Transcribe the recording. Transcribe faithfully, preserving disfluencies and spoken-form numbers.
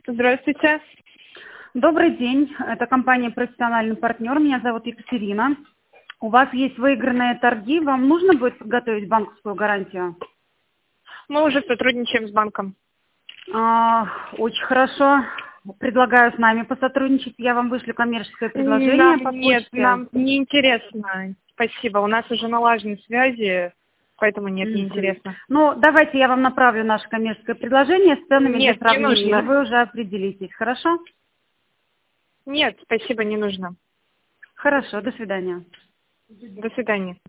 Здравствуйте. Добрый день. Это компания «Профессиональный партнер». Меня зовут Екатерина. У вас есть выигранные торги. Вам нужно будет подготовить банковскую гарантию? Мы уже сотрудничаем с банком. А, очень хорошо. Предлагаю с нами посотрудничать. Я вам вышлю коммерческое предложение Нам по нет, почте. нам не интересно. Спасибо. У нас уже налажены связи, поэтому нет, не Мгм. интересно. Ну, давайте я вам направлю наше коммерческое предложение с ценами для Нет, не сравнения. нужно. И вы уже определитесь. Хорошо? Нет, спасибо, не нужно. Хорошо. До свидания. До свидания.